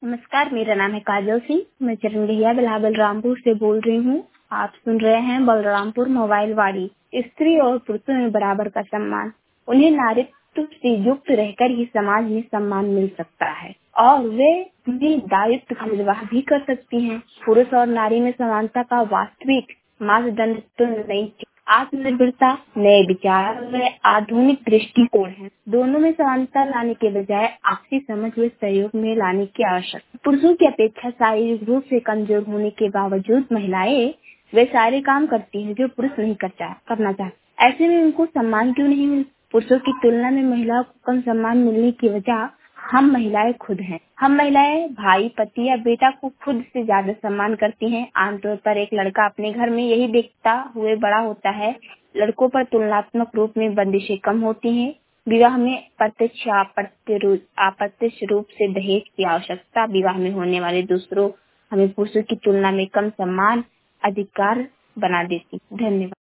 नमस्कार, मेरा नाम है काजल सिंह। मैं चरण भैया बलरामपुर से बोल रही हूँ। आप सुन रहे हैं बलरामपुर मोबाइल वाड़ी। स्त्री और पुरुषों में बराबर का सम्मान, उन्हें नारीत्व से युक्त रहकर ही समाज में सम्मान मिल सकता है और वे अपने दायित्व का निर्वाह भी कर सकती हैं। पुरुष और नारी में समानता का वास्तविक मानदंड तो नहीं, आत्मनिर्भरता, नए विचार व आधुनिक दृष्टिकोण है। दोनों में समानता लाने के बजाय आपसी समझ व सहयोग में लाने की आवश्यकता। पुरुषों की अपेक्षा शारीरिक रूप से कमजोर होने के बावजूद महिलाएं वे सारे काम करती हैं जो पुरुष नहीं करना चाहते। ऐसे में उनको सम्मान क्यों नहीं मिलता? पुरुषों की तुलना में महिलाओं को कम सम्मान मिलने की वजह हम महिलाएं खुद हैं। हम महिलाएं भाई, पति या बेटा को खुद से ज्यादा सम्मान करती हैं। आमतौर पर एक लड़का अपने घर में यही देखता हुए बड़ा होता है। लड़कों पर तुलनात्मक रूप में बंदिशें कम होती हैं। विवाह में प्रत्यक्ष अप्रत्यक्ष रूप से दहेज की आवश्यकता विवाह में होने वाले दूसरों हमें पुरुषों की तुलना में कम सम्मान अधिकार बना देती। धन्यवाद।